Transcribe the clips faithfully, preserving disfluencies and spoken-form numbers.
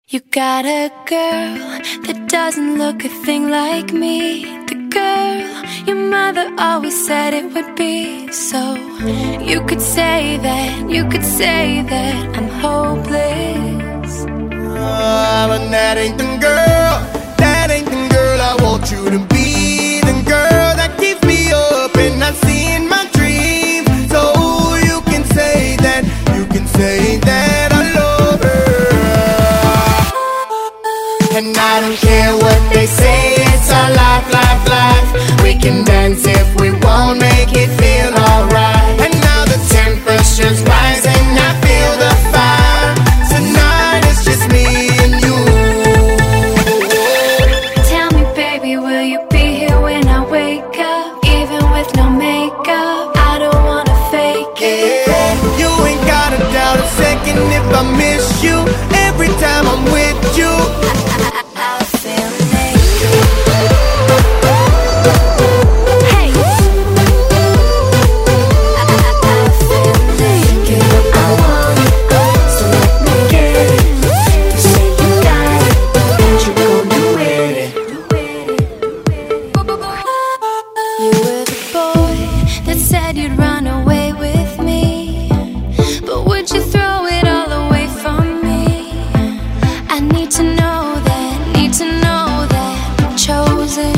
You got a girl that doesn't look a thing like me. The girl your mother always said it would be. So you could say that, you could say that I'm hopeless. uh, But that ain't the girl, that ain't the girl I want you to be. The girl that keeps me up and I see in my dreams. So you can say that, you can say that I love her. And I don't care what they say, it's our life, life, life. We can dance if we won't, make it feel alright. And now the temperature's rising, I feel the fire. Tonight it's just me and you. Tell me, baby, will you be here when I wake up? Even with no makeup, I don't wanna fake it. Yeah, you ain't gotta doubt a second if I miss you. Every time I'm with you, I feel naked. Hey, I, I, I feel naked. I want it, so let me get it. You say you got it, and you gon' do it. You were the boy that said you'd run away with me, but would you throw it all away from me? I need to know that, need to know that I'm chosen.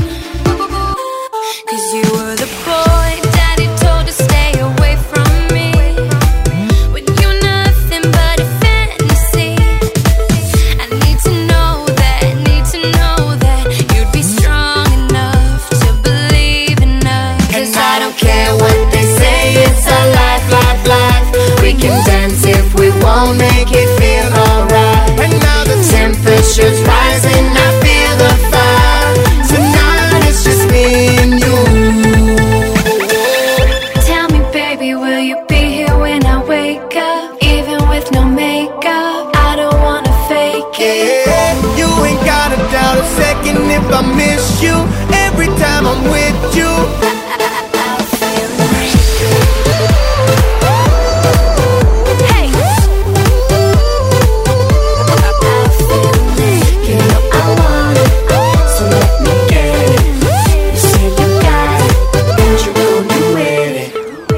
Cause you were the boy daddy told to stay away from me, when you're nothing but a fantasy. I need to know that, need to know that you'd be strong enough to believe in us. and I don't care what they say, it's our life, life, life. We can dance if we won't, make it feel alright. And now the temperature's rising, I feel the fire. Tonight it's just me and you. Tell me, baby, will you be here when I wake up? Even with no makeup, I don't wanna fake it. Yeah, you ain't gotta doubt a second if I miss you. Every time I'm with you, I feel naked. Hey, I feel naked. I want it, so let me get it. You say you got it, and you gon' do it.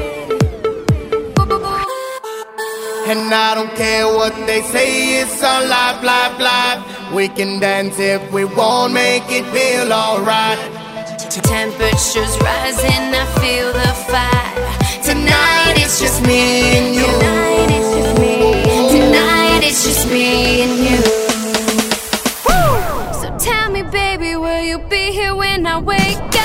and I don't care what they say, it's our life, life, life. We can dance if we won't, make it feel alright. Temperature's rising, I feel the fire. Tonight it's just me and you. Tonight it's just me. Tonight it's just me and you. So tell me, baby, will you be here when I wake up?